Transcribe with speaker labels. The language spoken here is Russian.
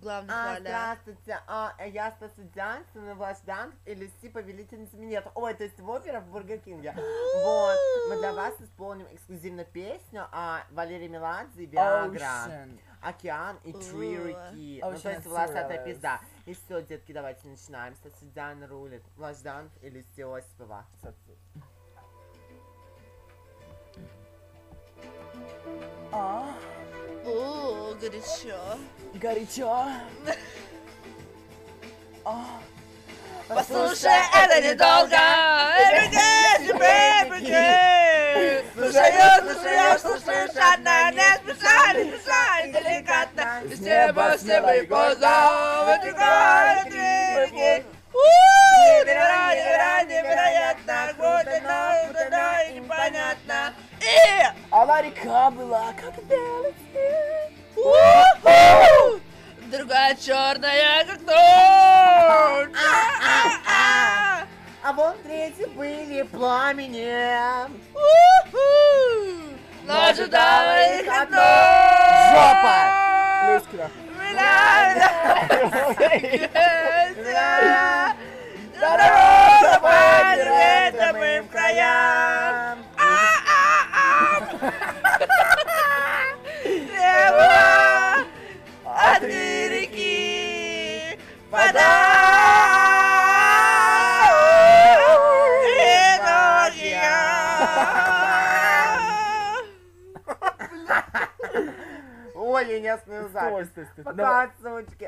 Speaker 1: главных ролях.
Speaker 2: Здравствуйте, я Стаса Дзянцина, Влаш Данг и Люси, повелительница минет. Ой, то есть в опера в Бургер Кинге. Вот, мы для вас исполним эксклюзивную песню Валерий Меладзе и Виагра. Океан и три реки. Ну, то есть волосатая пизда. И все, детки, давайте начинаем. Стаса Дзян рулит. Влаш Данг и Люси Осипова.
Speaker 1: О, горячо.
Speaker 3: Горячо.
Speaker 1: Послушай, это недолго. Слушаешь, одна, не спеша, не спеша, деликатно. С неба и глаза вытекают реки. Невероятно, гудно и непонятно.
Speaker 3: Она река была, как белый снег.
Speaker 1: Другая черная, как ночь.
Speaker 2: А вон третьи были пламенем.
Speaker 1: Но ожидала их одно.
Speaker 2: Жопа!
Speaker 3: Люськина.
Speaker 1: Дорога по неведомым краям. Небо от реки вода.
Speaker 2: Ой, я не остановил запись.
Speaker 3: Стой.
Speaker 2: Пока, сучки.